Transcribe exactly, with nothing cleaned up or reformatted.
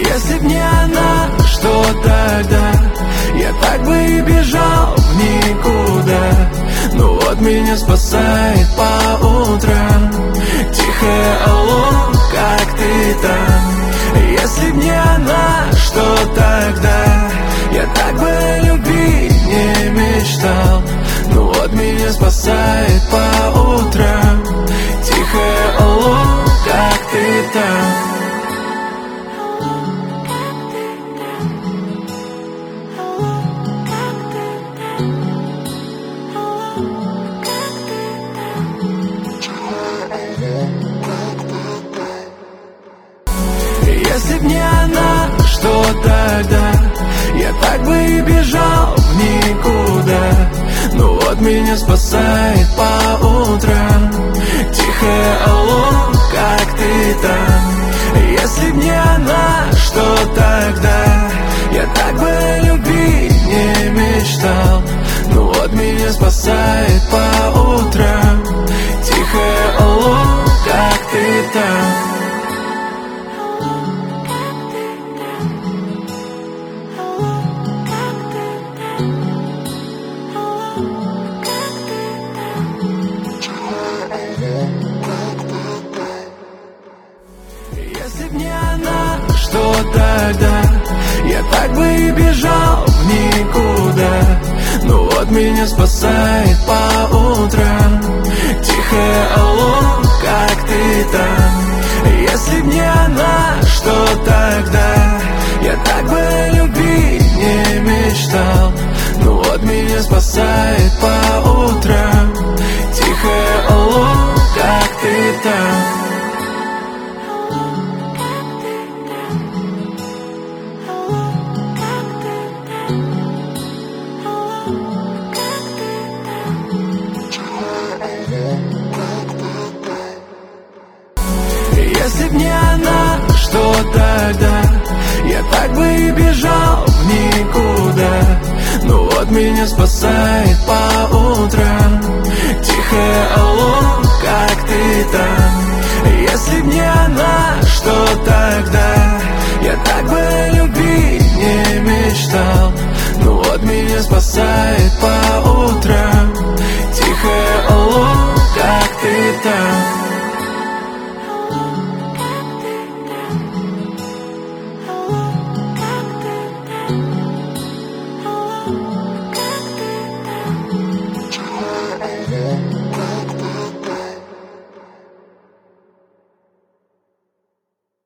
Если б не она, что тогда? Я так бы и бежал в никуда. Ну вот меня спасает по утрам тихое алло, как ты там? Если б не она, что тогда? Я так бы о любви не мечтал. Ну вот меня спасает по утрам тихое алло, как ты там? Если б не она, что тогда? Я так бы и бежал в никуда. Ну вот меня спасает по утрам тихое алло, как ты там? Если б не она, что тогда? Я так бы о любви не мечтал. Ну вот меня спасает по утрам тихое алло, как ты там? Если б не она, что тогда? Я так бы и бежал в никуда. Ну вот меня спасает по утрам тихое алло, как ты там? Если б не она, что тогда? Я так бы о любви не мечтал. Ну вот меня спасает по утрам тихое алло, как ты там? Если б не она, что тогда? Я так бы и бежал в никуда. Ну вот меня спасает по утрам тихое алло, как ты там? Если б не она, что тогда? Я так бы о любви не мечтал. Ну вот меня спасает по